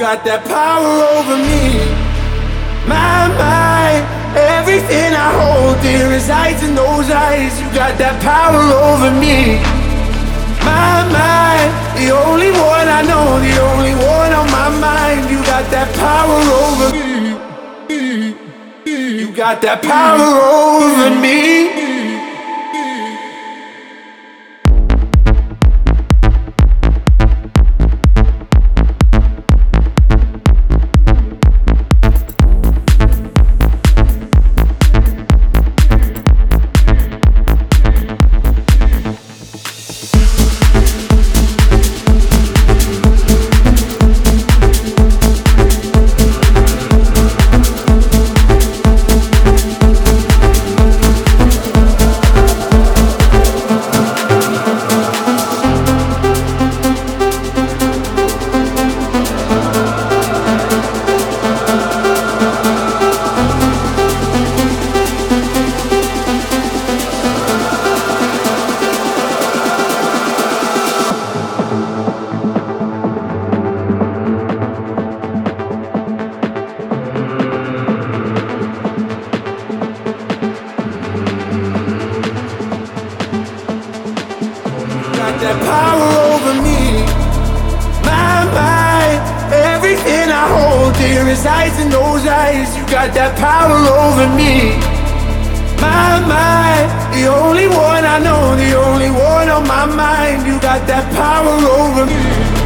got that power over me. My mind, everything I hold dear resides in those eyes. You got that power over me. My mind, the only one I know, the only one on my mind. You got that power over me. You got that power over me. That power over me. My mind, everything I hold dear resides in those eyes. You got that power over me. My mind, the only one I know, the only one on my mind. You got that power over me.